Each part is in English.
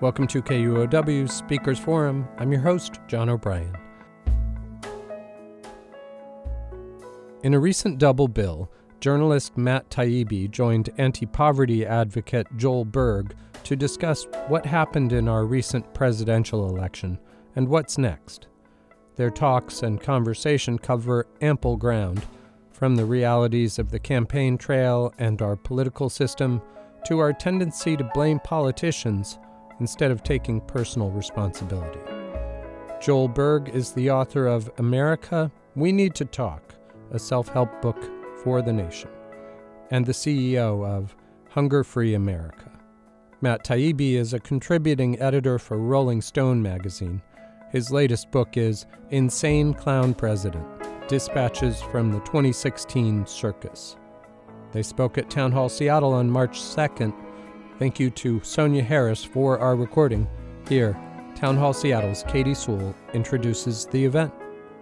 Welcome to KUOW's Speakers Forum. I'm your host, John O'Brien. In a recent double bill, journalist Matt Taibbi joined anti-poverty advocate Joel Berg to discuss what happened in our recent presidential election and what's next. Their talks and conversation cover ample ground, from the realities of the campaign trail and our political system to our tendency to blame politicians instead of taking personal responsibility. Joel Berg is the author of America, We Need to Talk, a self-help book for the nation, and the CEO of Hunger Free America. Matt Taibbi is a contributing editor for Rolling Stone magazine. His latest book is Insane Clown President, Dispatches from the 2016 Circus. They spoke at Town Hall Seattle on March 2nd. Thank you to Sonia Harris for our recording. Here, Town Hall Seattle's Katie Sewell introduces the event.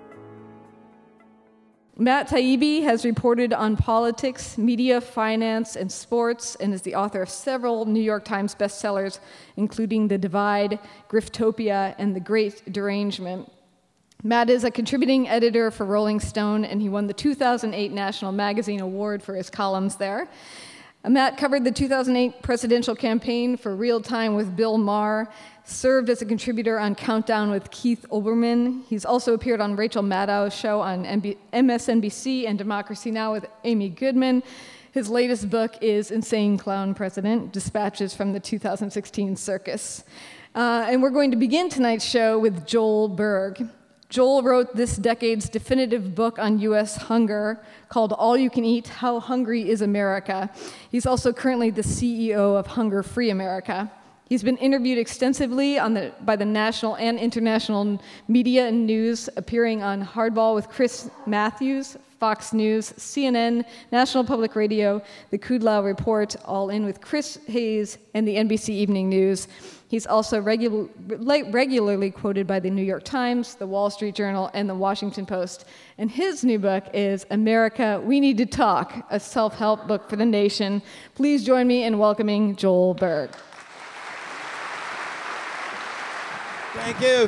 Matt Taibbi has reported on politics, media, finance, and sports, and is the author of several New York Times bestsellers, including The Divide, Griftopia, and The Great Derangement. Matt is a contributing editor for Rolling Stone, and he won the 2008 National Magazine Award for his columns there. Matt covered the 2008 presidential campaign for Real Time with Bill Maher, served as a contributor on Countdown with Keith Olbermann. He's also appeared on Rachel Maddow's show on MSNBC and Democracy Now! With Amy Goodman. His latest book is Insane Clown President, Dispatches from the 2016 Circus. And we're going to begin tonight's show with Joel Berg. Joel wrote this decade's definitive book on U.S. hunger called All You Can Eat, How Hungry is America. He's also currently the CEO of Hunger Free America. He's been interviewed extensively by the national and international media and news, appearing on Hardball with Chris Matthews, Fox News, CNN, National Public Radio, The Kudlow Report, All In with Chris Hayes, and the NBC Evening News. He's also regularly quoted by the New York Times, the Wall Street Journal, and the Washington Post. And his new book is America, We Need to Talk, a self-help book for the nation. Please join me in welcoming Joel Berg. Thank you.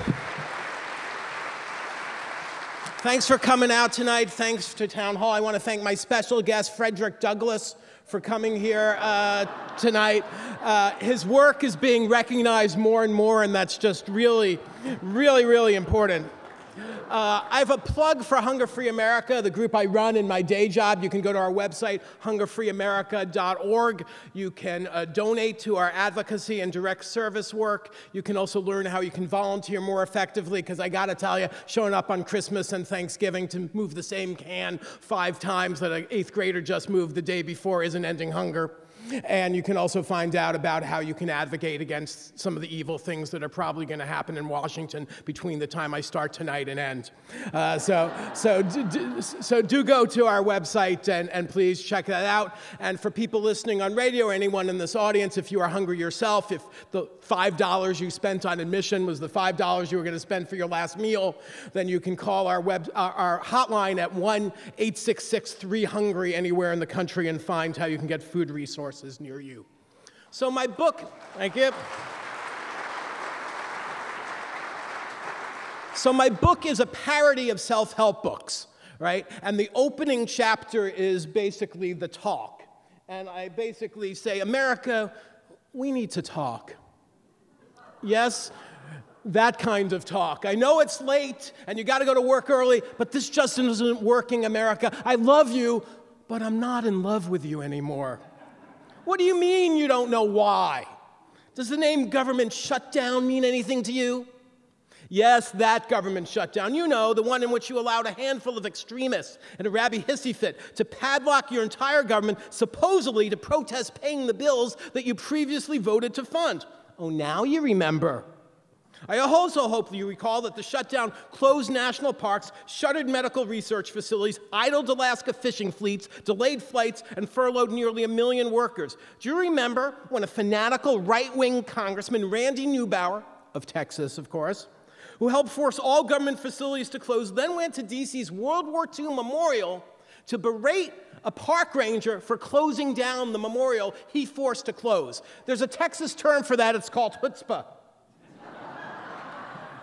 Thanks for coming out tonight. Thanks to Town Hall. I want to thank my special guest, Frederick Douglass, for coming here tonight. His work is being recognized more and more, and that's just really, really, really important. I have a plug for Hunger Free America, the group I run in my day job. You can go to our website, hungerfreeamerica.org. You can donate to our advocacy and direct service work. You can also learn how you can volunteer more effectively, because I got to tell you, showing up on Christmas and Thanksgiving to move the same can 5 times that an 8th grader just moved the day before isn't ending hunger. And you can also find out about how you can advocate against some of the evil things that are probably going to happen in Washington between the time I start tonight and end. So do go to our website and please check that out. And for people listening on radio or anyone in this audience, if you are hungry yourself, if the $5 you spent on admission was the $5 you were going to spend for your last meal, then you can call our hotline at 1-866-3-HUNGRY anywhere in the country and find how you can get food resources near you. So my book, thank you. So my book is a parody of self-help books, right? And the opening chapter is basically the talk. And I basically say, America, we need to talk. Yes, that kind of talk. I know it's late and you got to go to work early, but this just isn't working, America. I love you, but I'm not in love with you anymore. What do you mean you don't know why? Does the name government shutdown mean anything to you? Yes, that government shutdown. You know, the one in which you allowed a handful of extremists and a rabby hissy fit to padlock your entire government, supposedly to protest paying the bills that you previously voted to fund. Oh, now you remember. I also hope you recall that the shutdown closed national parks, shuttered medical research facilities, idled Alaska fishing fleets, delayed flights, and furloughed nearly 1 million workers. Do you remember when a fanatical right-wing Congressman, Randy Neubauer, of Texas, of course, who helped force all government facilities to close, then went to D.C.'s World War II memorial to berate a park ranger for closing down the memorial he forced to close? There's a Texas term for that. It's called chutzpah.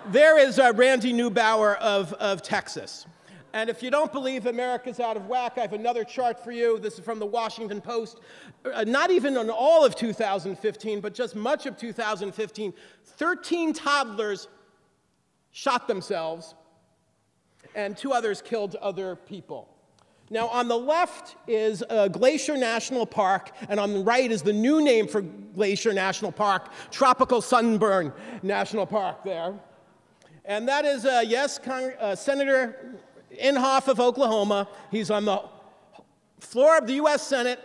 There is Randy Neubauer of Texas. And if you don't believe America's out of whack, I have another chart for you. This is from the Washington Post. Not even on all of 2015, but just much of 2015, 13 toddlers shot themselves, and 2 others killed other people. Now, on the left is Glacier National Park, and on the right is the new name for Glacier National Park, Tropical Sunburn National Park there. And that is, Senator Inhofe of Oklahoma. He's on the floor of the U.S. Senate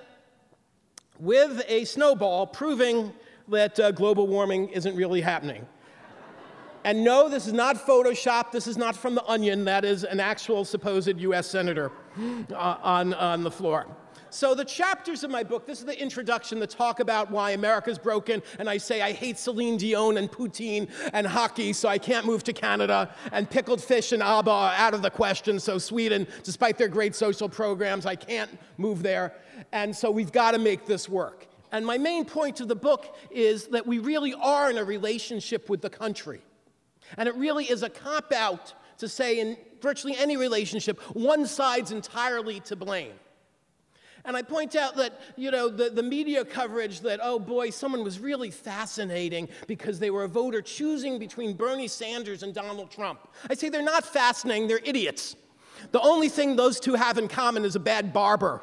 with a snowball proving that global warming isn't really happening. And no, this is not Photoshop. This is not from The Onion. That is an actual supposed U.S. senator on the floor. So the chapters of my book, this is the introduction that talk about why America's broken, and I say I hate Celine Dion and poutine and hockey, so I can't move to Canada, and pickled fish and ABBA are out of the question, so Sweden, despite their great social programs, I can't move there, and so we've got to make this work. And my main point of the book is that we really are in a relationship with the country. And it really is a cop-out to say in virtually any relationship, one side's entirely to blame. And I point out that, the media coverage that, oh boy, someone was really fascinating because they were a voter choosing between Bernie Sanders and Donald Trump. I say they're not fascinating, they're idiots. The only thing those two have in common is a bad barber.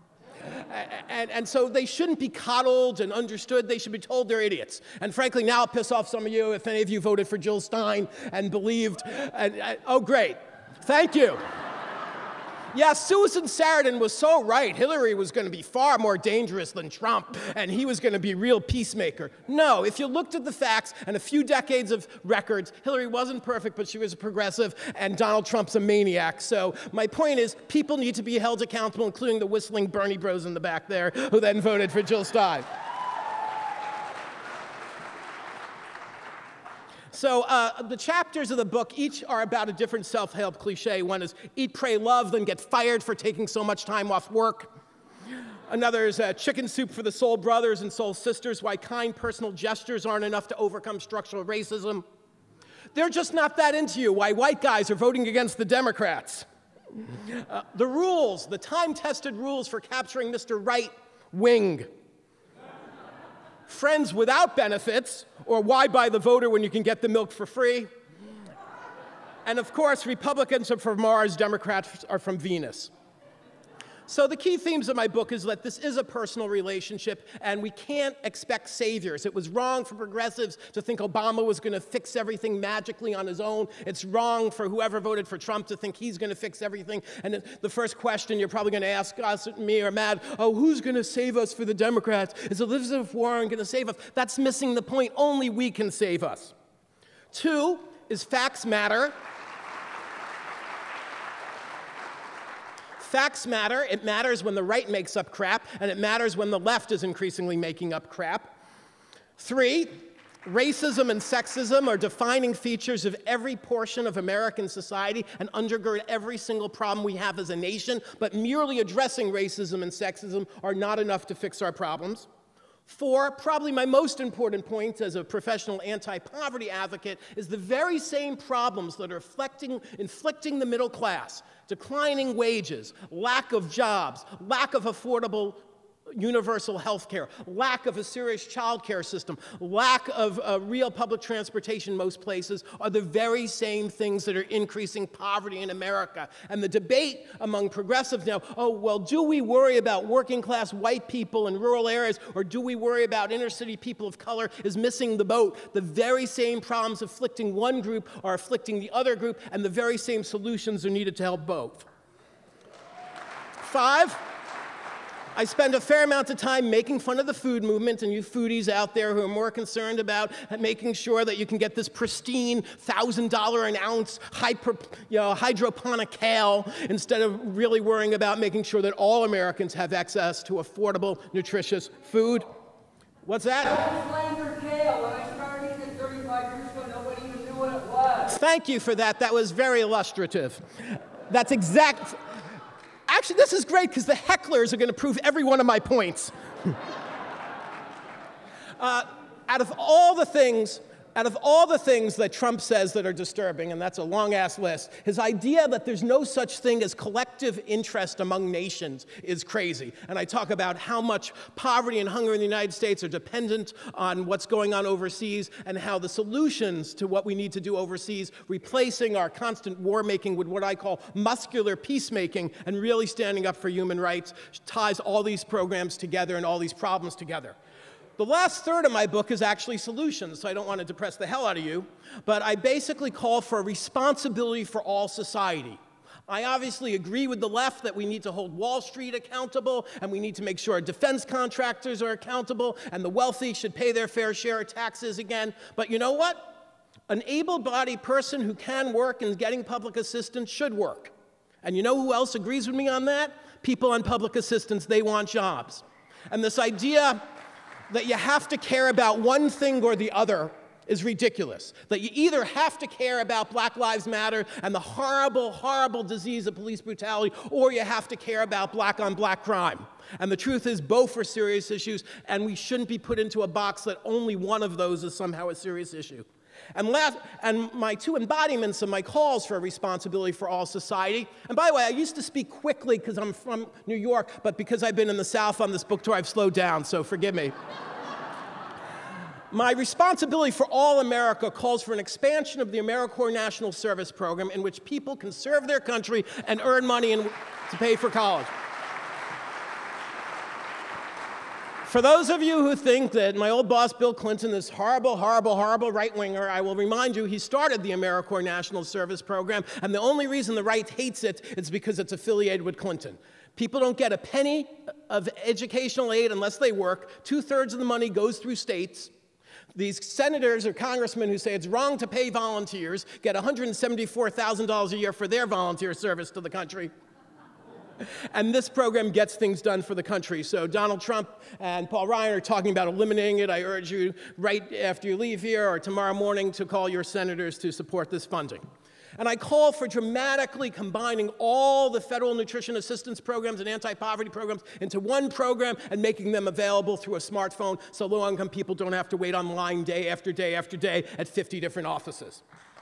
And so they shouldn't be coddled and understood. They should be told they're idiots. And frankly, now I'll piss off some of you if any of you voted for Jill Stein and believed. Oh, great. Thank you. Yeah, Susan Sarandon was so right. Hillary was going to be far more dangerous than Trump, and he was going to be a real peacemaker. No, if you looked at the facts and a few decades of records, Hillary wasn't perfect, but she was a progressive, and Donald Trump's a maniac. So my point is, people need to be held accountable, including the whistling Bernie bros in the back there, who then voted for Jill Stein. So the chapters of the book each are about a different self-help cliche. One is eat, pray, love, then get fired for taking so much time off work. Another is chicken soup for the soul brothers and soul sisters, why kind personal gestures aren't enough to overcome structural racism. They're just not that into you, why white guys are voting against the Democrats. The rules, the time-tested rules for capturing Mr. Right Wing. Friends without benefits, or why buy the voter when you can get the milk for free? And of course, Republicans are from Mars, Democrats are from Venus. So the key themes of my book is that this is a personal relationship, and we can't expect saviors. It was wrong for progressives to think Obama was going to fix everything magically on his own. It's wrong for whoever voted for Trump to think he's going to fix everything. And the first question you're probably going to ask us, me or Matt, oh, who's going to save us for the Democrats? Is Elizabeth Warren going to save us? That's missing the point. Only we can save us. 2 is facts matter. Facts matter. It matters when the right makes up crap, and it matters when the left is increasingly making up crap. 3, racism and sexism are defining features of every portion of American society and undergird every single problem we have as a nation, but merely addressing racism and sexism are not enough to fix our problems. 4, probably my most important point as a professional anti-poverty advocate, is the very same problems that are inflicting the middle class, declining wages, lack of jobs, lack of affordable universal health care, lack of a serious child care system, lack of real public transportation in most places are the very same things that are increasing poverty in America. And the debate among progressives now, oh, well, do we worry about working class white people in rural areas, or do we worry about inner city people of color, is missing the boat. The very same problems afflicting one group are afflicting the other group, and the very same solutions are needed to help both. 5, I spend a fair amount of time making fun of the food movement and you foodies out there who are more concerned about making sure that you can get this pristine $1,000 an ounce hydroponic kale instead of really worrying about making sure that all Americans have access to affordable, nutritious food. What's that? Slandered kale. When I started eating it 35 years ago, nobody even knew what it was. Thank you for that. That was very illustrative. That's exact. Actually, this is great because the hecklers are going to prove every one of my points. Out of all the things Out of all the things that Trump says that are disturbing, and that's a long-ass list, his idea that there's no such thing as collective interest among nations is crazy. And I talk about how much poverty and hunger in the United States are dependent on what's going on overseas, and how the solutions to what we need to do overseas, replacing our constant war-making with what I call muscular peacemaking and really standing up for human rights, ties all these programs together and all these problems together. The last third of my book is actually solutions, so I don't want to depress the hell out of you, but I basically call for a responsibility for all society. I obviously agree with the left that we need to hold Wall Street accountable, and we need to make sure our defense contractors are accountable, and the wealthy should pay their fair share of taxes again. But you know what? An able-bodied person who can work and getting public assistance should work. And you know who else agrees with me on that? People on public assistance, they want jobs. And this idea that you have to care about one thing or the other is ridiculous. That you either have to care about Black Lives Matter and the horrible, horrible disease of police brutality, or you have to care about black-on-black crime. And the truth is, both are serious issues, and we shouldn't be put into a box that only one of those is somehow a serious issue. And my two embodiments of my calls for responsibility for all society. And by the way, I used to speak quickly because I'm from New York, but because I've been in the South on this book tour, I've slowed down, so forgive me. My responsibility for all America calls for an expansion of the AmeriCorps National Service Program in which people can serve their country and earn money to pay for college. For those of you who think that my old boss, Bill Clinton, is horrible, horrible, horrible right-winger, I will remind you he started the AmeriCorps National Service Program, and the only reason the right hates it is because it's affiliated with Clinton. People don't get a penny of educational aid unless they work. 2/3 of the money goes through states. These senators or congressmen who say it's wrong to pay volunteers get $174,000 a year for their volunteer service to the country. And this program gets things done for the country. So Donald Trump and Paul Ryan are talking about eliminating it. I urge you right after you leave here or tomorrow morning to call your senators to support this funding. And I call for dramatically combining all the federal nutrition assistance programs and anti-poverty programs into one program and making them available through a smartphone so low-income people don't have to wait online day after day after day at 50 different offices.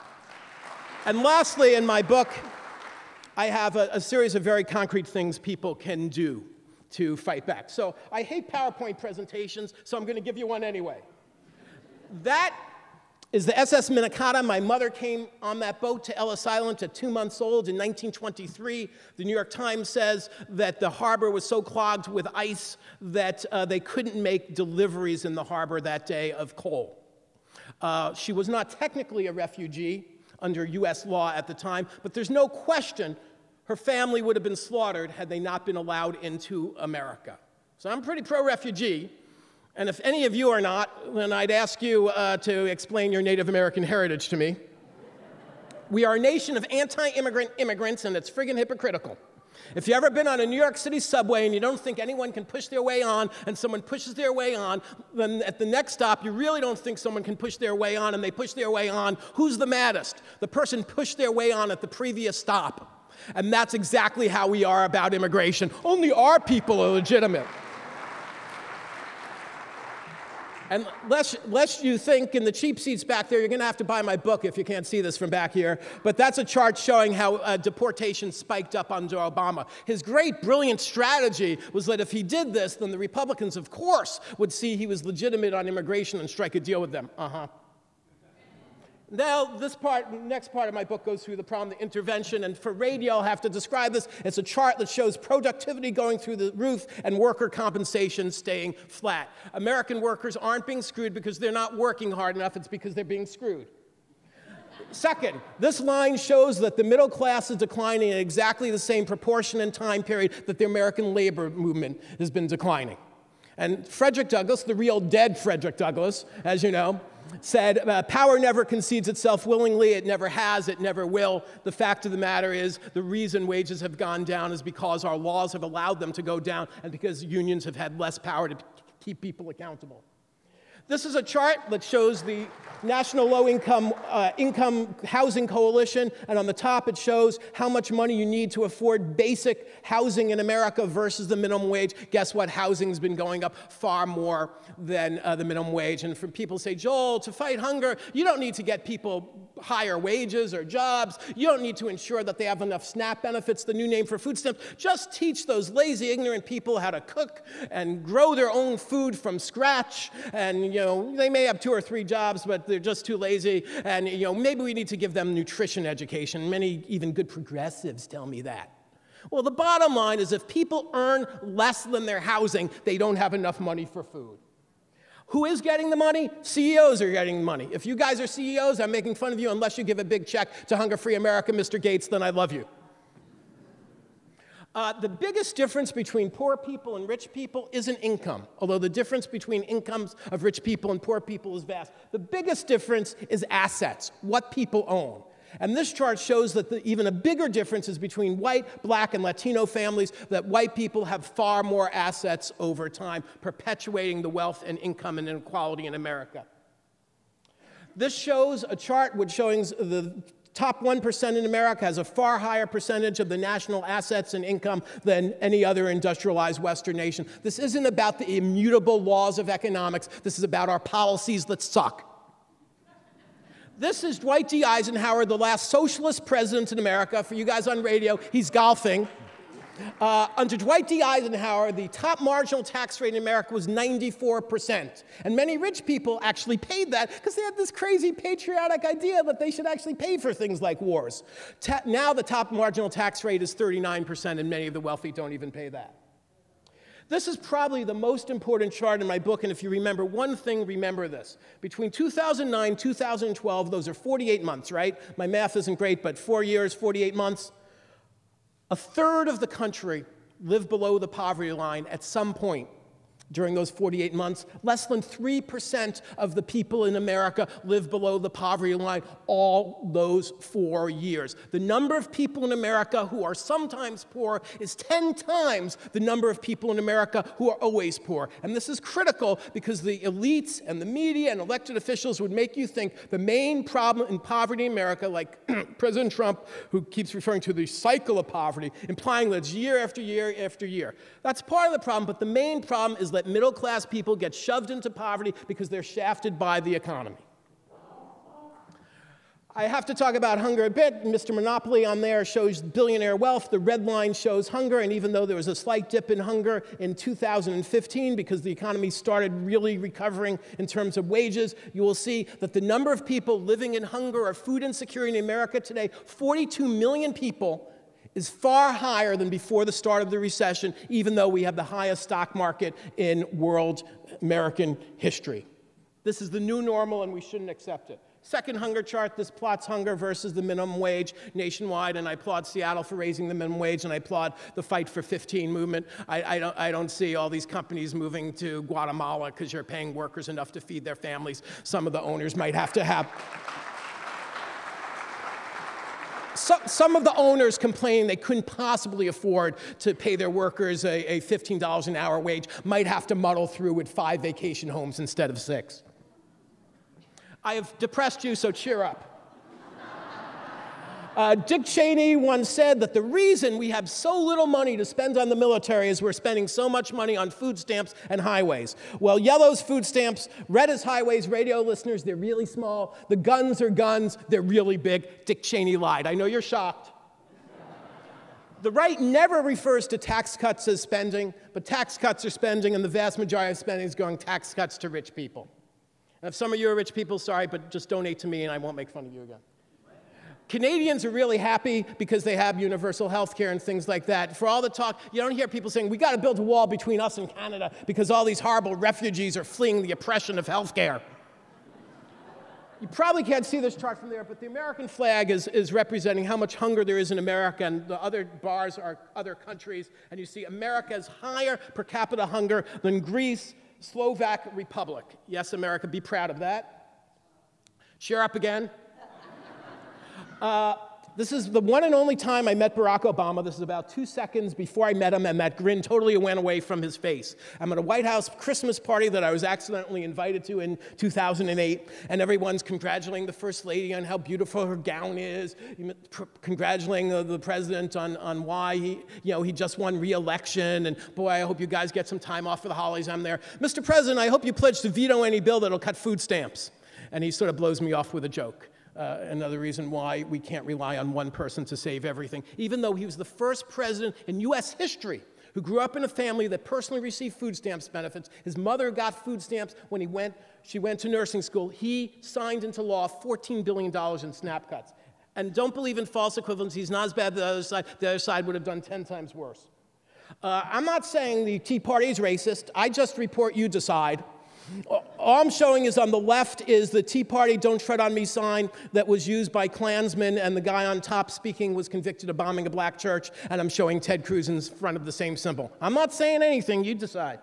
And lastly, in my book, I have a series of very concrete things people can do to fight back. So I hate PowerPoint presentations, so I'm going to give you one anyway. That is the SS Minnetonka. My mother came on that boat to Ellis Island at 2 months old in 1923. The New York Times says that the harbor was so clogged with ice that they couldn't make deliveries in the harbor that day of coal. She was not technically a refugee under U.S. law at the time, but there's no question her family would have been slaughtered had they not been allowed into America. So I'm pretty pro-refugee. And if any of you are not, then I'd ask you to explain your Native American heritage to me. We are a nation of anti-immigrant immigrants, and it's friggin' hypocritical. If you've ever been on a New York City subway and you don't think anyone can push their way on, and someone pushes their way on, then at the next stop, you really don't think someone can push their way on, and they push their way on, who's the maddest? The person pushed their way on at the previous stop. And that's exactly how we are about immigration. Only our people are legitimate. And lest you think in the cheap seats back there, you're going to have to buy my book if you can't see this from back here. But that's a chart showing how deportation spiked up under Obama. His great, brilliant strategy was that if he did this, then the Republicans, of course, would see he was legitimate on immigration and strike a deal with them. Now, next part of my book goes through the problem of intervention, and for radio, I'll have to describe this. It's a chart that shows productivity going through the roof and worker compensation staying flat. American workers aren't being screwed because they're not working hard enough. It's because they're being screwed. Second, this line shows that the middle class is declining at exactly the same proportion and time period that the American labor movement has been declining. And Frederick Douglass, the real dead Frederick Douglass, as you know, said, power never concedes itself willingly, it never has, it never will. The fact of the matter is the reason wages have gone down is because our laws have allowed them to go down and because unions have had less power to keep people accountable. This is a chart that shows the National Low-Income Housing Coalition, and on the top it shows how much money you need to afford basic housing in America versus the minimum wage. Guess what? Housing's been going up far more than the minimum wage. And for people say, Joel, to fight hunger, you don't need to get people higher wages or jobs. You don't need to ensure that they have enough SNAP benefits, the new name for food stamps. Just teach those lazy, ignorant people how to cook and grow their own food from scratch. And, they may have 2 or 3 jobs, but they're just too lazy. And, maybe we need to give them nutrition education. Many even good progressives tell me that. Well, the bottom line is if people earn less than their housing, they don't have enough money for food. Who is getting the money? CEOs are getting the money. If you guys are CEOs, I'm making fun of you unless you give a big check to Hunger Free America, Mr. Gates, then I love you. The biggest difference between poor people and rich people isn't income, although the difference between incomes of rich people and poor people is vast. The biggest difference is assets, what people own. And this chart shows that even a bigger difference is between white, black, and Latino families, that white people have far more assets over time, perpetuating the wealth and income and inequality in America. This shows a chart which showing the top 1% in America has a far higher percentage of the national assets and income than any other industrialized Western nation. This isn't about the immutable laws of economics. This is about our policies that suck. This is Dwight D. Eisenhower, the last socialist president in America. For you guys on radio, he's golfing. Under Dwight D. Eisenhower, the top marginal tax rate in America was 94%. And many rich people actually paid that because they had this crazy patriotic idea that they should actually pay for things like wars. Now the top marginal tax rate is 39%, and many of the wealthy don't even pay that. This is probably the most important chart in my book, and if you remember one thing, remember this. Between 2009 and 2012, those are 48 months, right? My math isn't great, but 4 years, 48 months. A third of the country lived below the poverty line at some point during those 48 months. Less than 3% of the people in America live below the poverty line all those 4 years. The number of people in America who are sometimes poor is 10 times the number of people in America who are always poor. And this is critical because the elites and the media and elected officials would make you think the main problem in poverty in America, like President Trump, who keeps referring to the cycle of poverty, implying that it's year after year after year. That's part of the problem, but the main problem is that middle-class people get shoved into poverty because they're shafted by the economy. I have to talk about hunger a bit. Mr. Monopoly on there shows billionaire wealth. The red line shows hunger, and even though there was a slight dip in hunger in 2015 because the economy started really recovering in terms of wages, you will see that the number of people living in hunger or food insecurity in America today, 42 million people, is far higher than before the start of the recession, even though we have the highest stock market in world American history. This is the new normal, and we shouldn't accept it. Second hunger chart, this plots hunger versus the minimum wage nationwide, and I applaud Seattle for raising the minimum wage, and I applaud the Fight for 15 movement. I don't see all these companies moving to Guatemala because you're paying workers enough to feed their families. Some of the owners might have to have... Some of the owners complain they couldn't possibly afford to pay their workers a $15 an hour wage, might have to muddle through with 5 vacation homes instead of 6. I have depressed you, so cheer up. Dick Cheney once said that the reason we have so little money to spend on the military is we're spending so much money on food stamps and highways. Well, yellow's food stamps, red is highways. Radio listeners, they're really small. The guns are guns, they're really big. Dick Cheney lied. I know you're shocked. The right never refers to tax cuts as spending, but tax cuts are spending, and the vast majority of spending is going tax cuts to rich people. And if some of you are rich people, sorry, but just donate to me and I won't make fun of you again. Canadians are really happy because they have universal health care and things like that. For all the talk, you don't hear people saying, we got to build a wall between us and Canada because all these horrible refugees are fleeing the oppression of health care. You probably can't see this chart from there, but the American flag is representing how much hunger there is in America, and the other bars are other countries, and you see America's higher per capita hunger than Greece, Slovak Republic. Yes, America, be proud of that. Cheer up again. This is the one and only time I met Barack Obama. This is about 2 seconds before I met him, and that grin totally went away from his face. I'm at a White House Christmas party that I was accidentally invited to in 2008, and everyone's congratulating the First Lady on how beautiful her gown is, congratulating the president on why he just won re-election, and boy, I hope you guys get some time off for the holidays. I'm there. Mr. President, I hope you pledge to veto any bill that'll cut food stamps. And he sort of blows me off with a joke. Another reason why we can't rely on one person to save everything, even though he was the first president in U.S. history who grew up in a family that personally received food stamps benefits. His mother got food stamps when she went to nursing school. He signed into law $14 billion in SNAP cuts. And don't believe in false equivalency. He's not as bad as the other side. The other side would have done 10 times worse. I'm not saying the Tea Party is racist. I just report, you decide. All I'm showing is on the left is the Tea Party Don't Tread on Me sign that was used by Klansmen, and the guy on top speaking was convicted of bombing a black church, and I'm showing Ted Cruz in front of the same symbol. I'm not saying anything, you decide.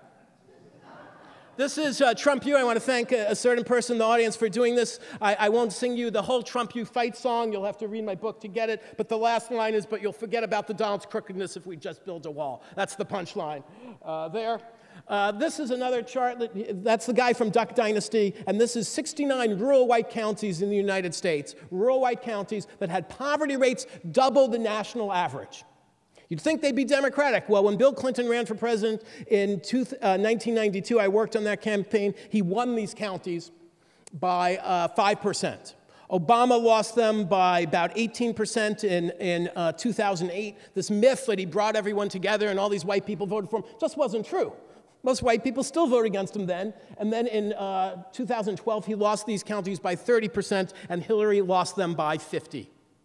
This is Trump You. I want to thank a certain person in the audience for doing this. I won't sing you the whole Trump You fight song. You'll have to read my book to get it. But the last line is, but you'll forget about the Donald's crookedness if we just build a wall. That's the punchline there. This is another chart. That's the guy from Duck Dynasty. And this is 69 rural white counties in the United States. Rural white counties that had poverty rates double the national average. You'd think they'd be Democratic. Well, when Bill Clinton ran for president in 1992, I worked on that campaign. He won these counties by 5%. Obama lost them by about 18% in 2008. This myth that he brought everyone together and all these white people voted for him just wasn't true. Most white people still voted against him then. And then in 2012, he lost these counties by 30%, and Hillary lost them by 50%.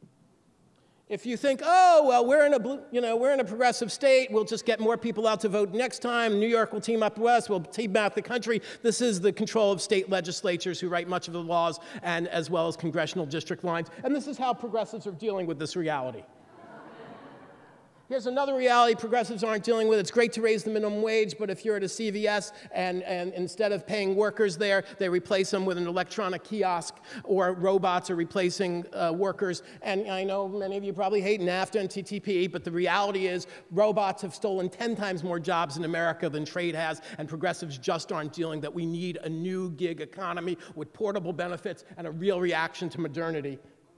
If you think, oh, well, we're in a progressive state, we'll just get more people out to vote next time, New York will team up with us, we'll team out the country. This is the control of state legislatures who write much of the laws, and as well as congressional district lines. And this is how progressives are dealing with this reality. Here's another reality progressives aren't dealing with. It's great to raise the minimum wage, but if you're at a CVS and instead of paying workers there, they replace them with an electronic kiosk, or robots are replacing workers. And I know many of you probably hate NAFTA and TTP, but the reality is robots have stolen 10 times more jobs in America than trade has, and progressives just aren't dealing that we need a new gig economy with portable benefits and a real reaction to modernity.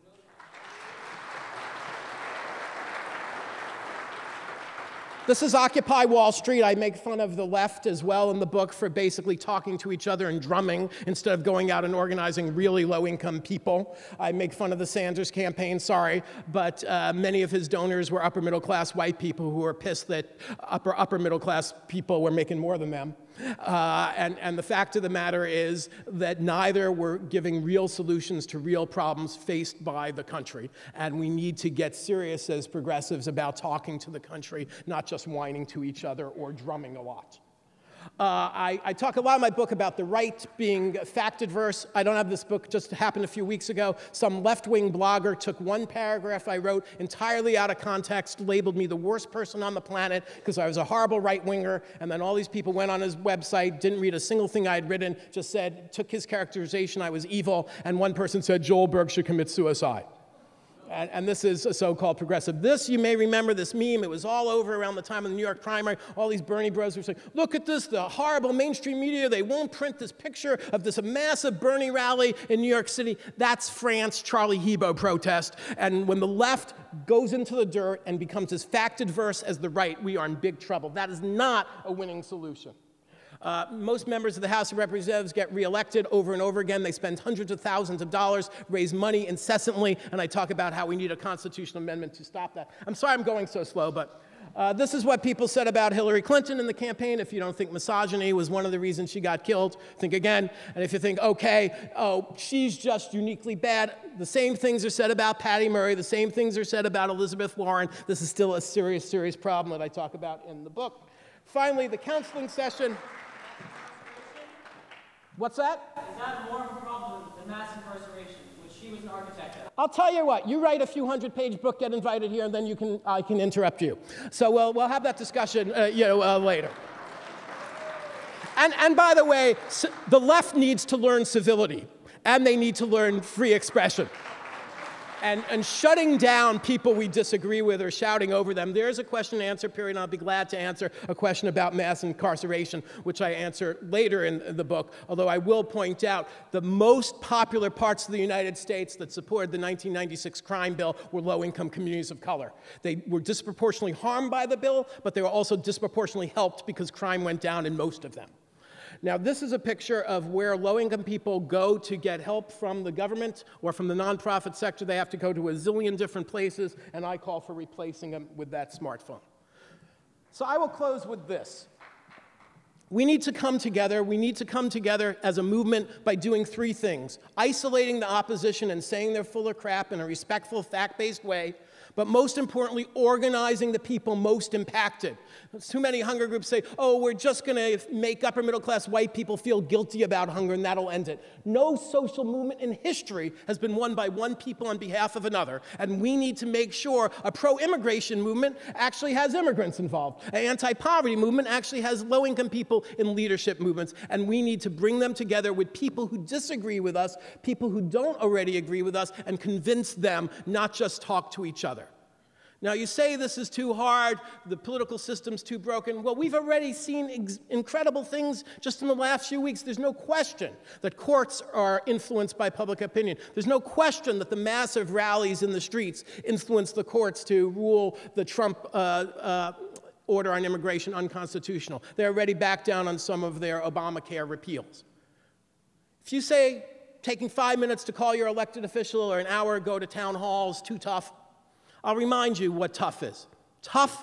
This is Occupy Wall Street. I make fun of the left as well in the book for basically talking to each other and drumming instead of going out and organizing really low-income people. I make fun of the Sanders campaign, sorry, but many of his donors were upper-middle-class white people who were pissed that upper-middle-class people were making more than them. And the fact of the matter is that neither were giving real solutions to real problems faced by the country. And we need to get serious as progressives about talking to the country, not just whining to each other or drumming a lot. I talk a lot in my book about the right being fact-adverse. I don't have this book, just happened a few weeks ago. Some left-wing blogger took one paragraph I wrote entirely out of context, labeled me the worst person on the planet because I was a horrible right-winger, and then all these people went on his website, didn't read a single thing I had written, just took his characterization I was evil, and one person said Joel Berg should commit suicide. And this is a so-called progressive. This, you may remember this meme. It was all over around the time of the New York primary. All these Bernie bros were saying, look at this, the horrible mainstream media. They won't print this picture of this massive Bernie rally in New York City. That's France Charlie Hebdo protest. And when the left goes into the dirt and becomes as fact-adverse as the right, we are in big trouble. That is not a winning solution. Most members of the House of Representatives get reelected over and over again. They spend hundreds of thousands of dollars, raise money incessantly, and I talk about how we need a constitutional amendment to stop that. I'm sorry I'm going so slow, but this is what people said about Hillary Clinton in the campaign. If you don't think misogyny was one of the reasons she got killed, think again. And if you think, okay, she's just uniquely bad, the same things are said about Patty Murray, the same things are said about Elizabeth Warren. This is still a serious, serious problem that I talk about in the book. Finally, the counseling session. What's that? Is that more of a problem than mass incarceration, which she was an architect of? I'll tell you what, you write a few hundred-page book, get invited here, and then I can interrupt you. So we'll have that discussion later. And by the way, the left needs to learn civility, and they need to learn free expression. and shutting down people we disagree with or shouting over them. There's a question and answer period, and I'll be glad to answer a question about mass incarceration, which I answer later in the book, although I will point out the most popular parts of the United States that supported the 1996 crime bill were low-income communities of color. They were disproportionately harmed by the bill, but they were also disproportionately helped because crime went down in most of them. Now, this is a picture of where low-income people go to get help from the government or from the nonprofit sector. They have to go to a zillion different places, and I call for replacing them with that smartphone. So I will close with this. We need to come together. We need to come together as a movement by doing three things: isolating the opposition and saying they're full of crap in a respectful, fact-based way, but most importantly, organizing the people most impacted. Too many hunger groups say, oh, we're just going to make upper-middle-class white people feel guilty about hunger, and that'll end it. No social movement in history has been won by one people on behalf of another, and we need to make sure a pro-immigration movement actually has immigrants involved. An anti-poverty movement actually has low-income people in leadership movements, and we need to bring them together with people who disagree with us, people who don't already agree with us, and convince them, not just talk to each other. Now, you say this is too hard, the political system's too broken. Well, we've already seen incredible things just in the last few weeks. There's no question that courts are influenced by public opinion. There's no question that the massive rallies in the streets influence the courts to rule the Trump order on immigration unconstitutional. They're already backed down on some of their Obamacare repeals. If you say taking 5 minutes to call your elected official or an hour go to town hall is too tough, I'll remind you what tough is. Tough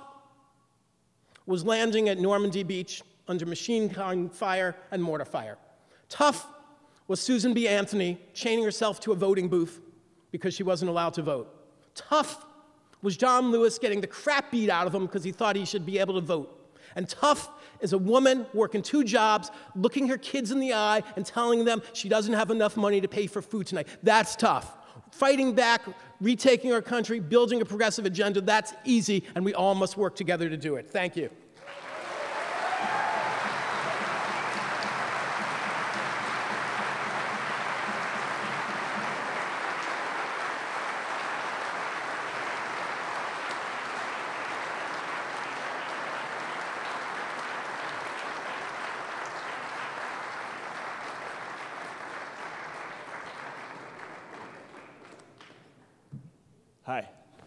was landing at Normandy Beach under machine gun fire and mortar fire. Tough was Susan B. Anthony chaining herself to a voting booth because she wasn't allowed to vote. Tough was John Lewis getting the crap beat out of him because he thought he should be able to vote. And tough is a woman working 2 jobs, looking her kids in the eye and telling them she doesn't have enough money to pay for food tonight. That's tough. Fighting back, retaking our country, building a progressive agenda, that's easy, and we all must work together to do it. Thank you. Hi.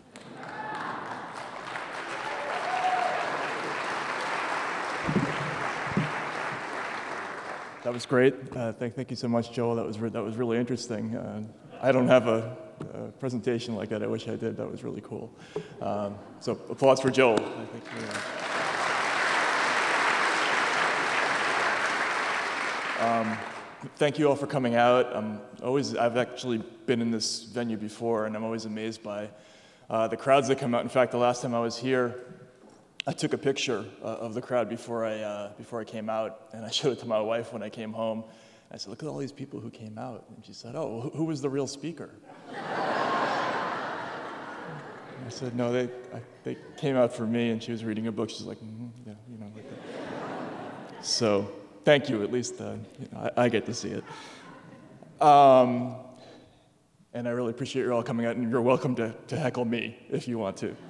That was great. Thank you so much, Joel. That was really interesting. I don't have a presentation like that. I wish I did. That was really cool. So applause for Joel. Thank you very much. Thank you all for coming out. I've actually been in this venue before, and I'm always amazed by the crowds that come out. In fact, the last time I was here, I took a picture of the crowd before I came out, and I showed it to my wife when I came home. I said, "Look at all these people who came out." And she said, "Oh, who was the real speaker?" I said, "No, they came out for me," and she was reading a book. She's like, "Yeah, you know, like that." So. Thank you, at least I get to see it. And I really appreciate you all coming out, and you're welcome to heckle me if you want to.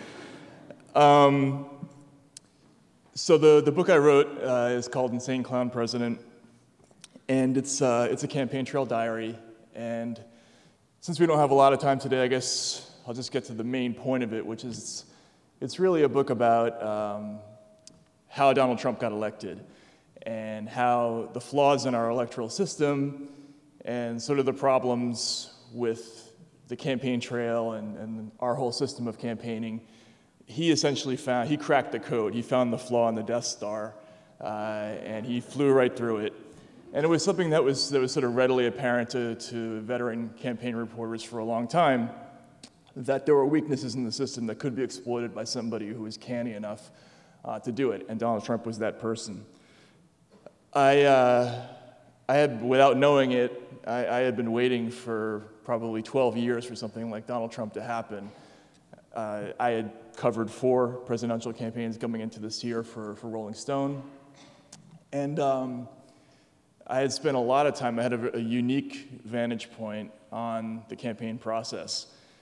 So the book I wrote is called Insane Clown President, and it's a campaign trail diary. And since we don't have a lot of time today, I guess I'll just get to the main point of it, which is it's really a book about how Donald Trump got elected, and how the flaws in our electoral system and sort of the problems with the campaign trail and our whole system of campaigning, he cracked the code. He found the flaw in the Death Star, and he flew right through it. And it was something that was sort of readily apparent to veteran campaign reporters for a long time, that there were weaknesses in the system that could be exploited by somebody who was canny enough to do it, and Donald Trump was that person. I had, without knowing it, I had been waiting for probably 12 years for something like Donald Trump to happen. I had covered 4 presidential campaigns coming into this year for Rolling Stone. And I had spent a lot of time, I had a unique vantage point on the campaign process.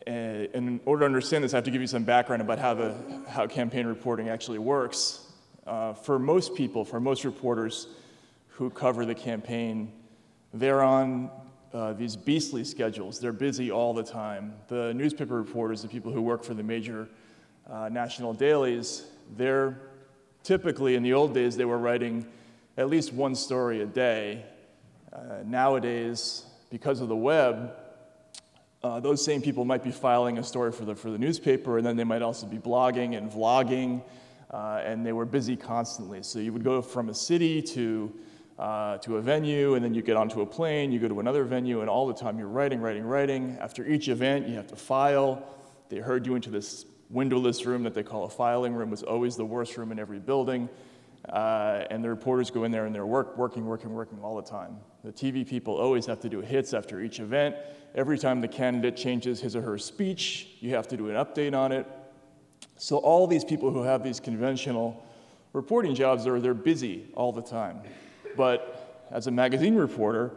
And in order to understand this, I have to give you some background about how campaign reporting actually works. For most people, for most reporters who cover the campaign, they're on these beastly schedules. They're busy all the time. The newspaper reporters, the people who work for the major national dailies, they're typically, in the old days, they were writing at least one story a day. Nowadays, because of the web, those same people might be filing a story for the newspaper, and then they might also be blogging and vlogging, and they were busy constantly. So you would go from a city to a venue, and then you get onto a plane, you go to another venue, and all the time you're writing. After each event, you have to file. They herd you into this windowless room that they call a filing room. It's always the worst room in every building. And the reporters go in there and they're working all the time. The TV people always have to do hits after each event. Every time the candidate changes his or her speech, you have to do an update on it. So all these people who have these conventional reporting jobs, they're busy all the time. But as a magazine reporter,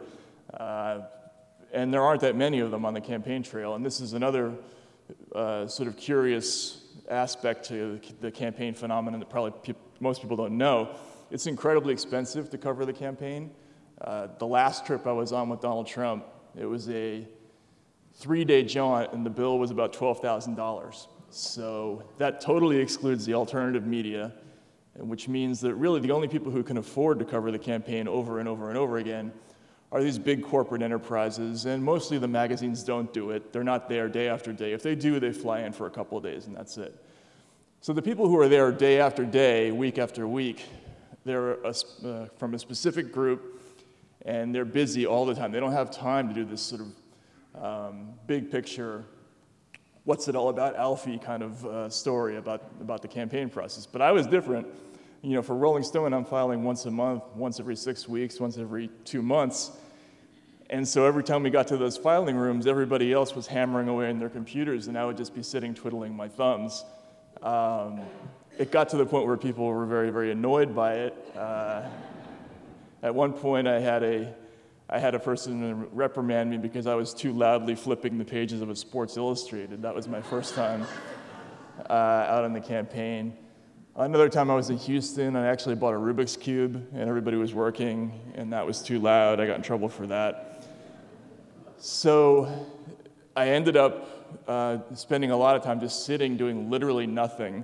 and there aren't that many of them on the campaign trail, and this is another sort of curious aspect to the campaign phenomenon that probably most people don't know. It's incredibly expensive to cover the campaign. The last trip I was on with Donald Trump, it was a 3-day jaunt, and the bill was about $12,000. So that totally excludes the alternative media, which means that really the only people who can afford to cover the campaign over and over again are these big corporate enterprises, and mostly the magazines don't do it. They're not there day after day. If they do, they fly in for a couple of days, and that's it. So the people who are there day after day, week after week, they're from a specific group, and they're busy all the time. They don't have time to do this sort of big picture, what's it all about, Alfie kind of story about the campaign process. But I was different. You know, for Rolling Stone, I'm filing once a month, once every 6 weeks, once every 2 months. And so every time we got to those filing rooms, everybody else was hammering away on their computers, and I would just be sitting twiddling my thumbs. It got to the point where people were very, very annoyed by it. At one point, I had a person reprimand me because I was too loudly flipping the pages of a Sports Illustrated. That was my first time out on the campaign. Another time I was in Houston, I actually bought a Rubik's Cube, and everybody was working, and that was too loud. I got in trouble for that. So I ended up spending a lot of time just sitting, doing literally nothing,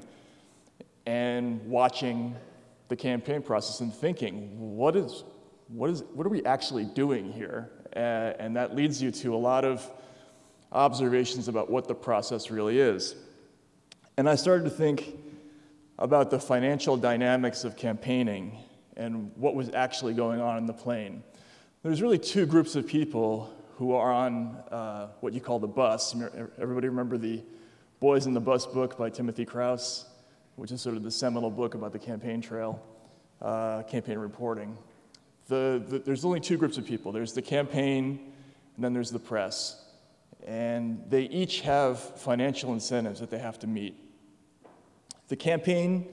and watching the campaign process and thinking, what are we actually doing here? And that leads you to a lot of observations about what the process really is. And I started to think about the financial dynamics of campaigning and what was actually going on in the plane. There's really two groups of people who are on what you call the bus. Everybody remember the Boys in the Bus book by Timothy Krause, which is sort of the seminal book about the campaign trail, campaign reporting. There's only two groups of people. There's the campaign, and then there's the press. And they each have financial incentives that they have to meet. The campaign,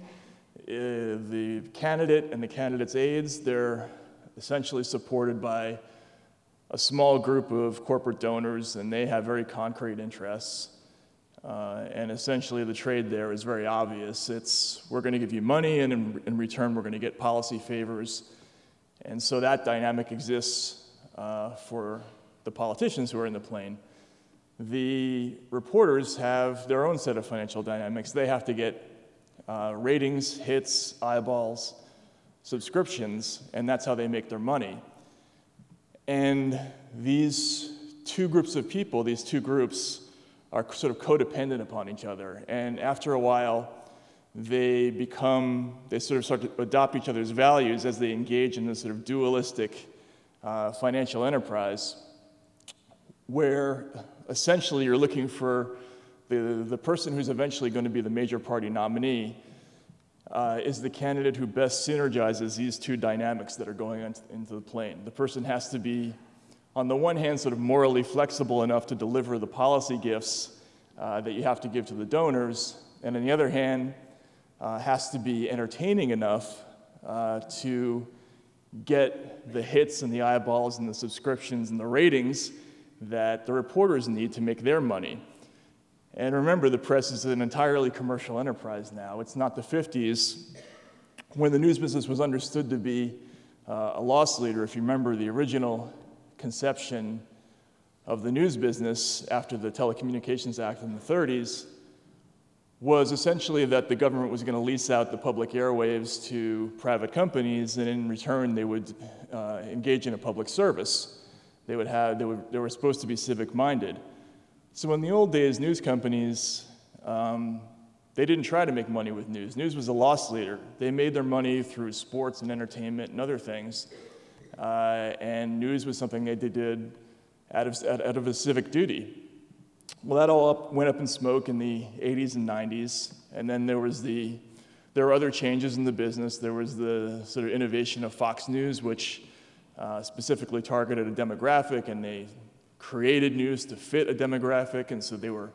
the candidate and the candidate's aides, they're essentially supported by a small group of corporate donors, and they have very concrete interests. And essentially the trade there is very obvious. It's, we're going to give you money, and in return we're going to get policy favors. And so that dynamic exists for the politicians who are in the plane. The reporters have their own set of financial dynamics. They have to get ratings, hits, eyeballs, subscriptions, and that's how they make their money. And these two groups of people, these two groups, are sort of codependent upon each other. And after a while, they sort of start to adopt each other's values as they engage in this sort of dualistic financial enterprise, where essentially you're looking for the person who's eventually going to be the major party nominee is the candidate who best synergizes these two dynamics that are going into the plane. The person has to be, on the one hand, sort of morally flexible enough to deliver the policy gifts that you have to give to the donors, and on the other hand, has to be entertaining enough to get the hits and the eyeballs and the subscriptions and the ratings that the reporters need to make their money. And remember, the press is an entirely commercial enterprise now. It's not the 50s, when the news business was understood to be a loss leader. If you remember, the original conception of the news business after the Telecommunications Act in the 30s was essentially that the government was going to lease out the public airwaves to private companies, and in return they would engage in a public service. They were supposed to be civic-minded. So in the old days, news companies, they didn't try to make money with news. News was a loss leader. They made their money through sports and entertainment and other things, and news was something they did out of a civic duty. Well, that all went up in smoke in the 80s and 90s, and then there were other changes in the business. There was the sort of innovation of Fox News, which specifically targeted a demographic, and they created news to fit a demographic, and so they were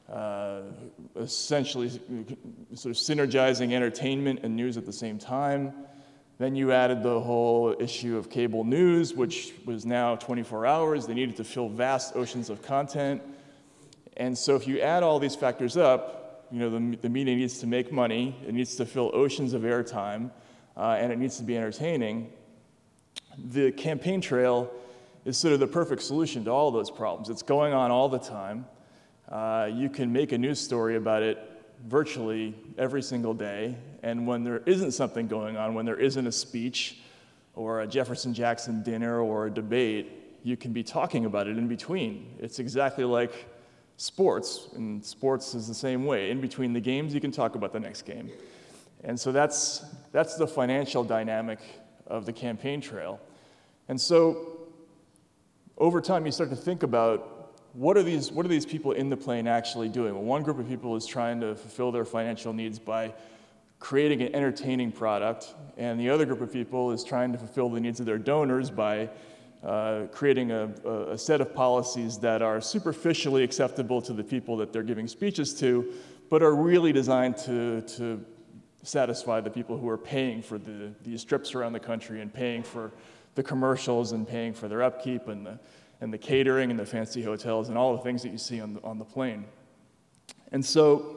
essentially sort of synergizing entertainment and news at the same time. Then you added the whole issue of cable news, which was now 24 hours. They needed to fill vast oceans of content. And so if you add all these factors up, the media needs to make money, it needs to fill oceans of airtime, and it needs to be entertaining. The campaign trail is sort of the perfect solution to all those problems. It's going on all the time. You can make a news story about it virtually every single day, and when there isn't something going on, when there isn't a speech or a Jefferson Jackson dinner or a debate, you can be talking about it in between. It's exactly like sports, and sports is the same way. In between the games, you can talk about the next game. And so that's the financial dynamic of the campaign trail. And so over time, you start to think about what are these people in the plane actually doing? Well, one group of people is trying to fulfill their financial needs by creating an entertaining product, and the other group of people is trying to fulfill the needs of their donors by creating a set of policies that are superficially acceptable to the people that they're giving speeches to, but are really designed to satisfy the people who are paying for these trips around the country and paying for the commercials and paying for their upkeep and the catering and the fancy hotels and all the things that you see on the plane. And so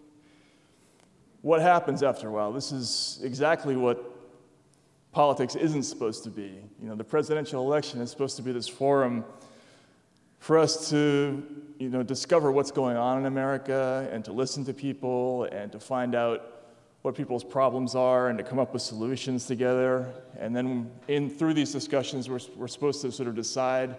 what happens after a while? This is exactly what politics isn't supposed to be. The presidential election is supposed to be this forum for us to, discover what's going on in America and to listen to people and to find out what people's problems are and to come up with solutions together. And then through these discussions, we're supposed to sort of decide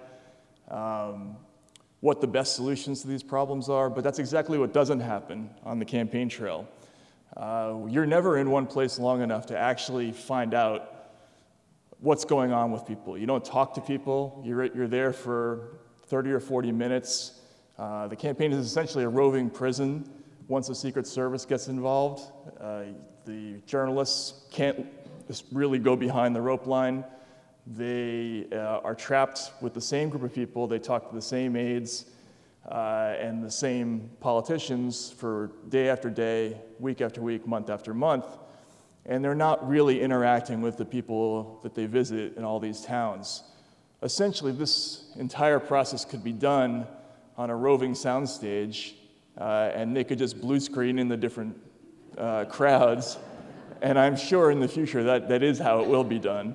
what the best solutions to these problems are, but that's exactly what doesn't happen on the campaign trail. You're never in one place long enough to actually find out what's going on with people. You don't talk to people. You're there for 30 or 40 minutes. The campaign is essentially a roving prison once the Secret Service gets involved. The journalists can't just really go behind the rope line. They are trapped with the same group of people. They talk to the same aides and the same politicians for day after day, week after week, month after month. And they're not really interacting with the people that they visit in all these towns. Essentially, this entire process could be done on a roving soundstage, and they could just blue screen in the different crowds. And I'm sure in the future that is how it will be done,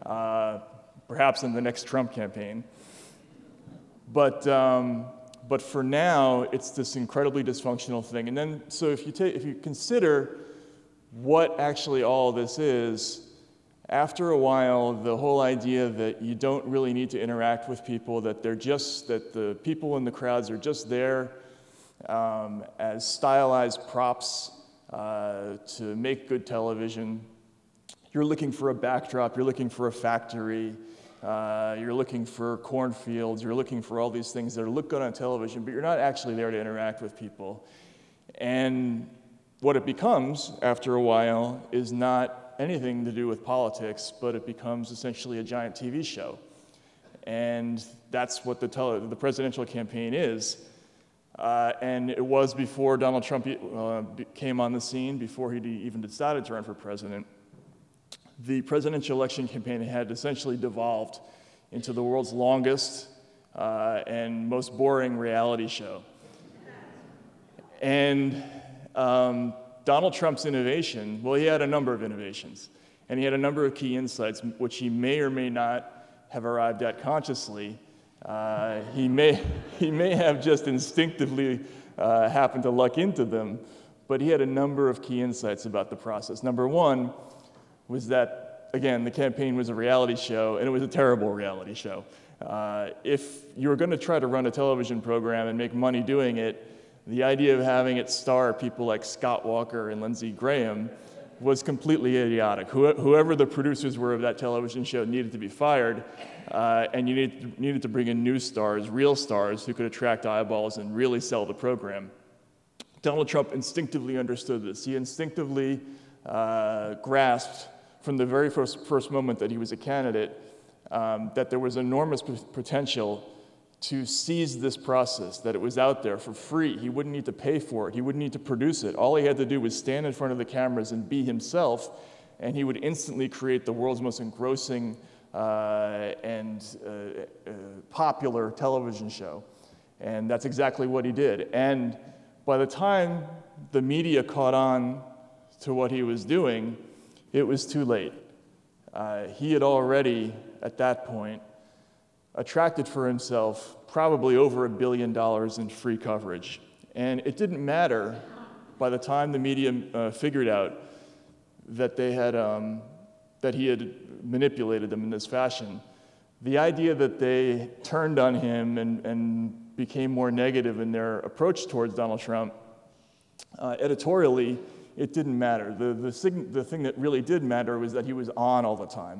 perhaps in the next Trump campaign. But for now, it's this incredibly dysfunctional thing. And then, so if you consider what actually all this is, after a while, the whole idea that you don't really need to interact with people, that the people in the crowds are just there as stylized props to make good television. You're looking for a backdrop, you're looking for a factory, you're looking for cornfields, you're looking for all these things that look good on television, but you're not actually there to interact with people. And what it becomes after a while is not anything to do with politics, but it becomes essentially a giant TV show. And that's what the presidential campaign is. And it was before Donald Trump came on the scene, before he even decided to run for president. The presidential election campaign had essentially devolved into the world's longest and most boring reality show. And Donald Trump's innovation, well, he had a number of innovations, and he had a number of key insights, which he may or may not have arrived at consciously. He may have just instinctively happened to luck into them, but he had a number of key insights about the process. Number one was that, again, the campaign was a reality show, and it was a terrible reality show. If you were going to try to run a television program and make money doing it, the idea of having it star people like Scott Walker and Lindsey Graham was completely idiotic. Whoever the producers were of that television show needed to be fired, and you needed to bring in new stars, real stars, who could attract eyeballs and really sell the program. Donald Trump instinctively understood this. He instinctively grasped from the very first moment that he was a candidate that there was enormous potential to seize this process, that it was out there for free. He wouldn't need to pay for it. He wouldn't need to produce it. All he had to do was stand in front of the cameras and be himself, and he would instantly create the world's most engrossing and popular television show. And that's exactly what he did. And by the time the media caught on to what he was doing, it was too late. He had already, at that point, attracted for himself probably over $1 billion in free coverage. And it didn't matter by the time the media figured out that they had that he had manipulated them in this fashion. The idea that they turned on him and became more negative in their approach towards Donald Trump, editorially, it didn't matter. The thing that really did matter was that he was on all the time.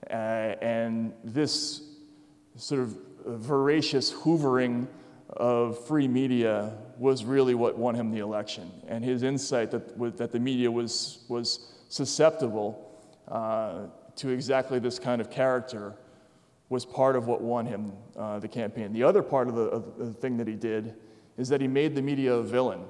And this sort of voracious hoovering of free media was really what won him the election. And his insight that the media was susceptible to exactly this kind of character was part of what won him the campaign. The other part of the thing that he did is that he made the media a villain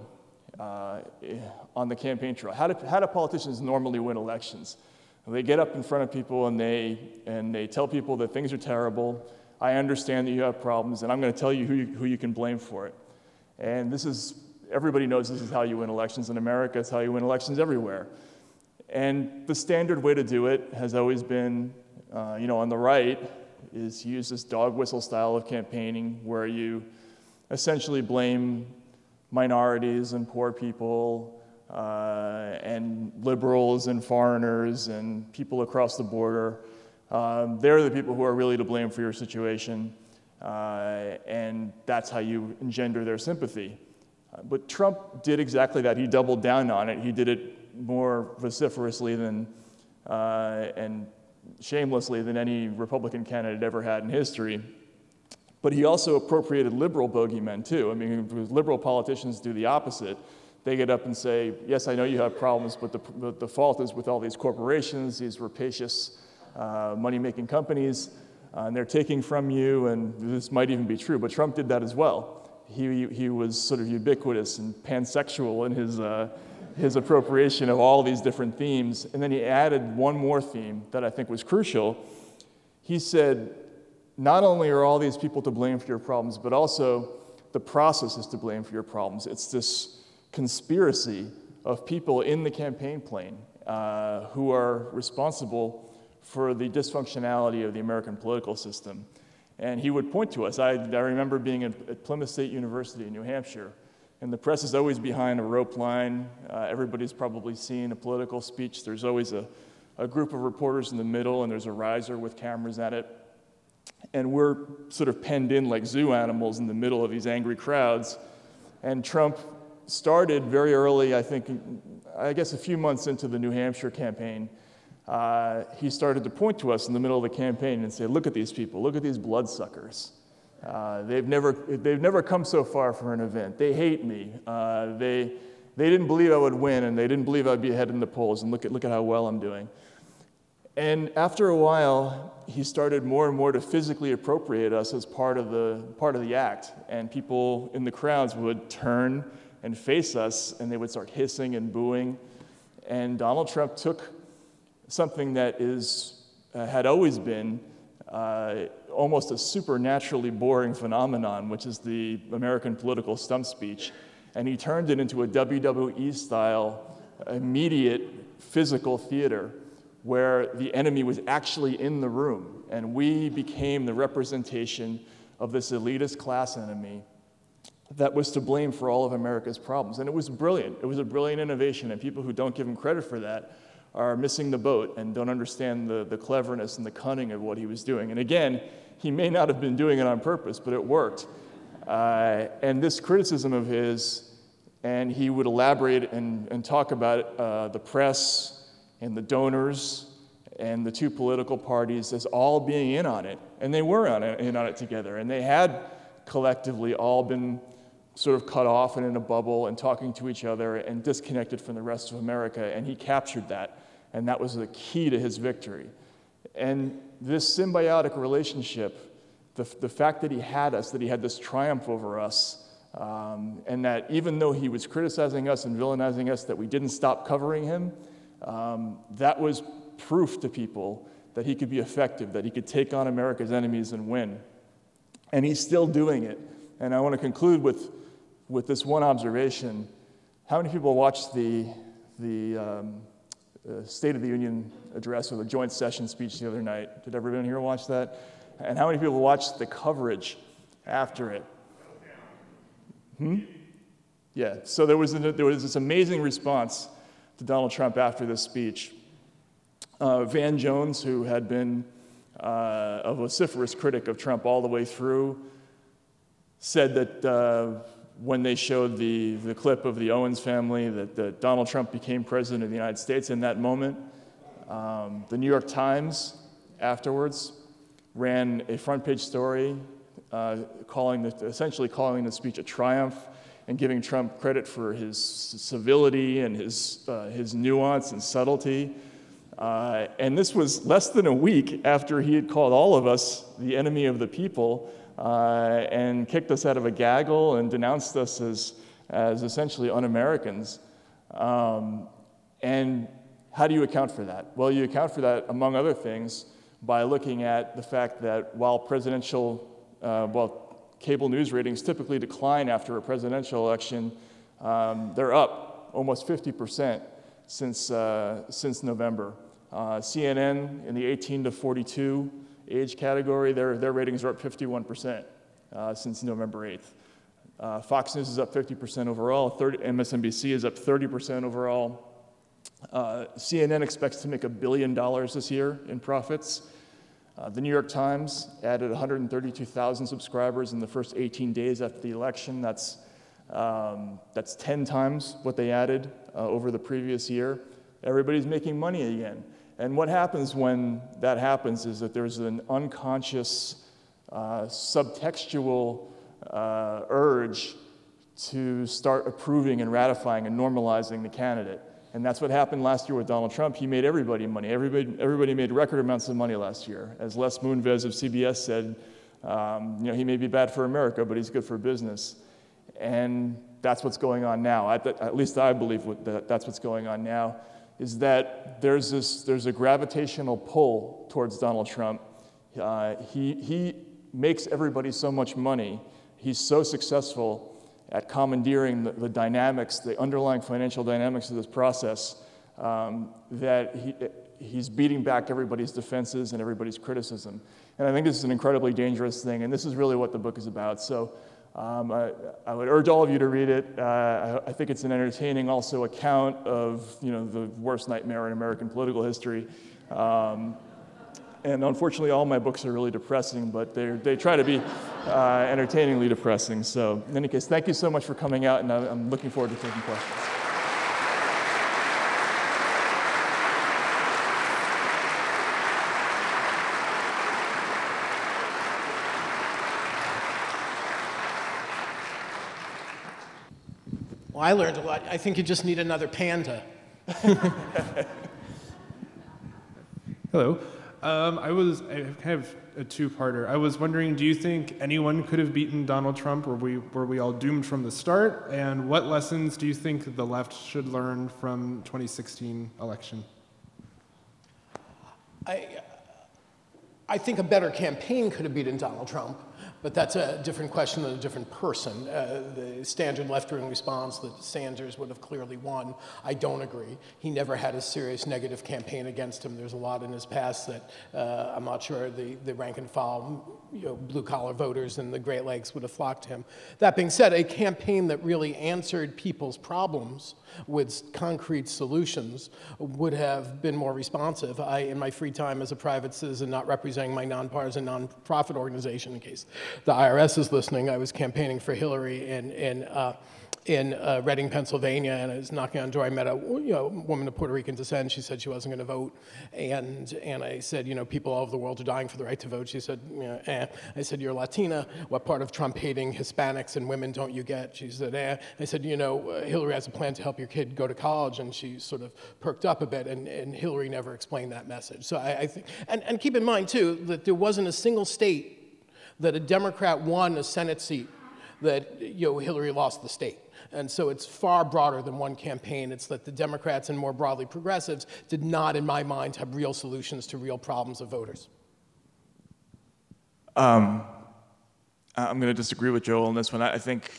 on the campaign trail. How do politicians normally win elections? They get up in front of people and they tell people that things are terrible. I understand that you have problems, and I'm going to tell you who you can blame for it. And everybody knows this is how you win elections in America. It's how you win elections everywhere. And the standard way to do it has always been, on the right, is use this dog whistle style of campaigning where you essentially blame minorities and poor people and liberals and foreigners and people across the border. They're the people who are really to blame for your situation, and that's how you engender their sympathy. But Trump did exactly that. He doubled down on it. He did it more vociferously and shamelessly than any Republican candidate ever had in history. But he also appropriated liberal bogeymen, too. I mean, liberal politicians do the opposite. They get up and say, yes, I know you have problems, but the fault is with all these corporations, these rapacious money-making companies, and they're taking from you, and this might even be true, but Trump did that as well. He was sort of ubiquitous and pansexual in his appropriation of all these different themes, and then he added one more theme that I think was crucial. He said, not only are all these people to blame for your problems, but also the process is to blame for your problems. It's this conspiracy of people in the campaign plane who are responsible for the dysfunctionality of the American political system. And he would point to us. I remember being at Plymouth State University in New Hampshire, and the press is always behind a rope line. Everybody's probably seen a political speech. There's always a group of reporters in the middle, and there's a riser with cameras at it. And we're sort of penned in like zoo animals in the middle of these angry crowds. And Trump started very early, I guess a few months into the New Hampshire campaign, he started to point to us in the middle of the campaign and say, look at these people, look at these bloodsuckers. They've never come so far for an event. They hate me. They didn't believe I would win, and they didn't believe I'd be ahead in the polls, and look at how well I'm doing. And after a while, he started more and more to physically appropriate us as part of the act, and people in the crowds would turn and face us, and they would start hissing and booing. And Donald Trump took something that had always been almost a supernaturally boring phenomenon, which is the American political stump speech, And he turned it into a WWE-style, immediate physical theater where the enemy was actually in the room. And we became the representation of this elitist class enemy that was to blame for all of America's problems. And it was brilliant. It was a brilliant innovation, and people who don't give him credit for that are missing the boat and don't understand the cleverness and the cunning of what he was doing. And again, he may not have been doing it on purpose, but it worked. And this criticism of his, and he would elaborate and talk about the press and the donors and the two political parties as all being in on it. And they were in on it together. And they had collectively all been sort of cut off and in a bubble and talking to each other and disconnected from the rest of America. And he captured that. And that was the key to his victory. And this symbiotic relationship, the fact that he had us, that he had this triumph over us, and that even though he was criticizing us and villainizing us, that we didn't stop covering him, that was proof to people that he could be effective, that he could take on America's enemies and win. And he's still doing it. And I want to conclude with this one observation. How many people watched the State of the Union address or the joint session speech the other night? Did everyone here watch that? And how many people watched the coverage after it? Yeah, so there was this amazing response to Donald Trump after this speech. Van Jones, who had been a vociferous critic of Trump all the way through, said that when they showed the clip of the Owens family, that Donald Trump became president of the United States in that moment. The New York Times afterwards ran a front page story essentially calling the speech a triumph and giving Trump credit for his civility and his nuance and subtlety. And this was less than a week after he had called all of us the enemy of the people and kicked us out of a gaggle and denounced us as essentially un-Americans. And how do you account for that? Well, you account for that, among other things, by looking at the fact that while cable news ratings typically decline after a presidential election, they're up almost 50% since November. CNN in the 18 to 42 age category, their ratings are up 51% since November 8th. Fox News is up 50% overall. MSNBC is up 30% overall. CNN expects to make $1 billion this year in profits. The New York Times added 132,000 subscribers in the first 18 days after the election. That's 10 times what they added over the previous year. Everybody's making money again. And what happens when that happens is that there's an unconscious, subtextual urge to start approving and ratifying and normalizing the candidate. And that's what happened last year with Donald Trump. He made everybody money. Everybody made record amounts of money last year. As Les Moonves of CBS said, he may be bad for America, but he's good for business. And that's what's going on now. At least I believe that's what's going on now, is that there's a gravitational pull towards Donald Trump. He makes everybody so much money. He's so successful at commandeering the dynamics, the underlying financial dynamics of this process, that he's beating back everybody's defenses and everybody's criticism. And I think this is an incredibly dangerous thing, and this is really what the book is about. So I would urge all of you to read it. I think it's an entertaining also account of the worst nightmare in American political history. And unfortunately, all my books are really depressing, but they try to be entertainingly depressing. So in any case, thank you so much for coming out, and I'm looking forward to taking questions. Well, I learned a lot. I think you just need another panda. Hello. I have a two-parter. I was wondering, do you think anyone could have beaten Donald Trump? Were we all doomed from the start? And what lessons do you think the left should learn from 2016 election? I think a better campaign could have beaten Donald Trump. But that's a different question than a different person. The standard left-wing response that Sanders would have clearly won, I don't agree. He never had a serious negative campaign against him. There's a lot in his past that I'm not sure the rank and file, blue-collar voters in the Great Lakes would have flocked to him. That being said, a campaign that really answered people's problems with concrete solutions would have been more responsive. In my free time as a private citizen, not representing my nonpartisan nonprofit organization, in case the IRS is listening, I was campaigning for Hillary in Reading, Pennsylvania, and I was knocking on the door. I met a woman of Puerto Rican descent. She said she wasn't going to vote, and I said, people all over the world are dying for the right to vote. She said, I said, you're Latina. What part of Trump-hating Hispanics and women don't you get? She said, I said, Hillary has a plan to help your kid go to college, and she sort of perked up a bit, and Hillary never explained that message. So I think, and keep in mind too that there wasn't a single state that a Democrat won a Senate seat that Hillary lost the state. And so it's far broader than one campaign. It's that the Democrats and more broadly progressives did not, in my mind, have real solutions to real problems of voters. I'm going to disagree with Joel on this one. I think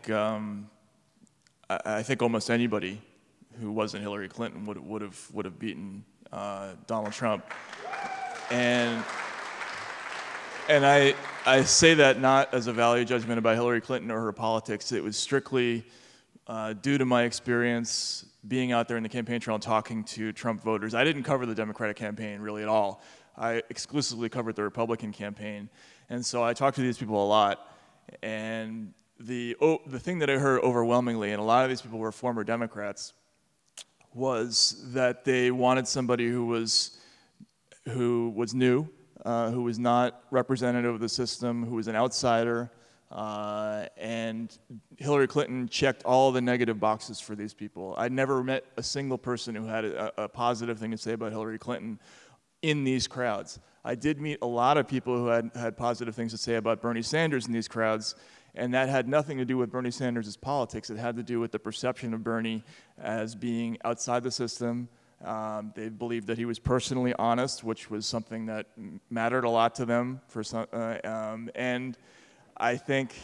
almost anybody who wasn't Hillary Clinton would have beaten Donald Trump. And I say that not as a value judgment about Hillary Clinton or her politics. It was strictly due to my experience being out there in the campaign trail and talking to Trump voters. I didn't cover the Democratic campaign really at all. I exclusively covered the Republican campaign. And so I talked to these people a lot. And the thing that I heard overwhelmingly, and a lot of these people were former Democrats, was that they wanted somebody who was new, who was not representative of the system, who was an outsider, and Hillary Clinton checked all the negative boxes for these people. I'd never met a single person who had a positive thing to say about Hillary Clinton in these crowds. I did meet a lot of people who had positive things to say about Bernie Sanders in these crowds, and that had nothing to do with Bernie Sanders' politics. It had to do with the perception of Bernie as being outside the system. They believed that he was personally honest, which was something that mattered a lot to them. And I think,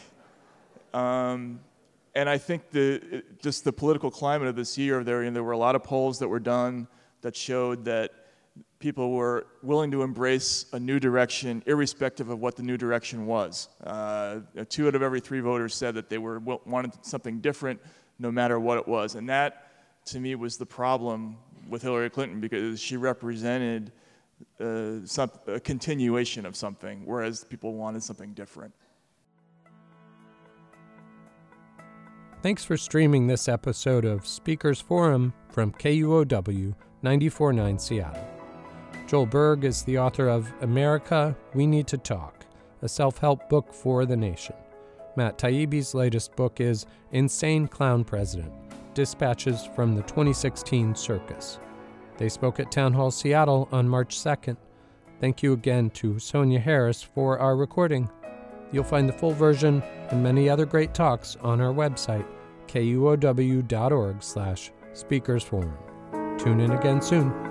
just the political climate of this year, there were a lot of polls that were done that showed that people were willing to embrace a new direction, irrespective of what the new direction was. 2 out of every 3 voters said that they wanted something different, no matter what it was, and that, to me, was the problem with Hillary Clinton, because she represented a continuation of something, whereas people wanted something different. Thanks for streaming this episode of Speakers Forum from KUOW 94.9 Seattle. Joel Berg is the author of America, We Need to Talk, a self-help book for the nation. Matt Taibbi's latest book is Insane Clown President, Dispatches from the 2016 Circus. They spoke at Town Hall Seattle on March 2nd. Thank you again to Sonia Harris for our recording. You'll find the full version and many other great talks on our website, kuow.org/speakersforum. Tune in again soon.